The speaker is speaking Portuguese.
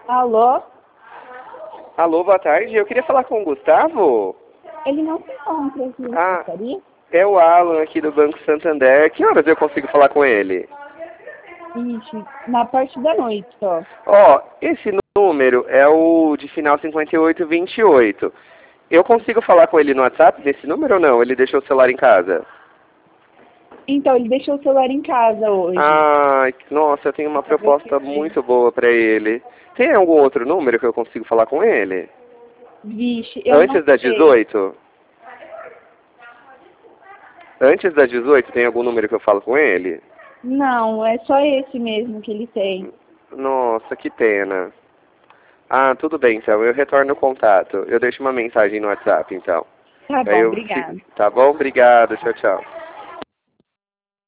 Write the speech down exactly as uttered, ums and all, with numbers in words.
Alô? Alô, boa tarde. Eu queria falar com o Gustavo. Ele não se encontra aqui na Ah, secretaria? é o Alan aqui do Banco Santander. Que horas eu consigo falar com ele? Ixi, na parte da noite só. Ó, esse número é o de final cinquenta e oito vinte e oito. Eu consigo falar com ele no WhatsApp desse número ou não? Ele deixou o celular em casa? Então, ele deixou o celular em casa hoje. Ai, nossa, eu tenho uma proposta muito boa pra ele. Tem algum outro número que eu consigo falar com ele? Vixe, eu não Antes das sei. dezoito? Antes das dezoito tem algum número que eu falo com ele? Não, é só esse mesmo que ele tem. Nossa, que pena. Ah, tudo bem então, eu retorno o contato. Eu deixo uma mensagem no WhatsApp então. Tá Aí bom, eu obrigada. fico... Tá bom? Obrigado, tchau, tchau.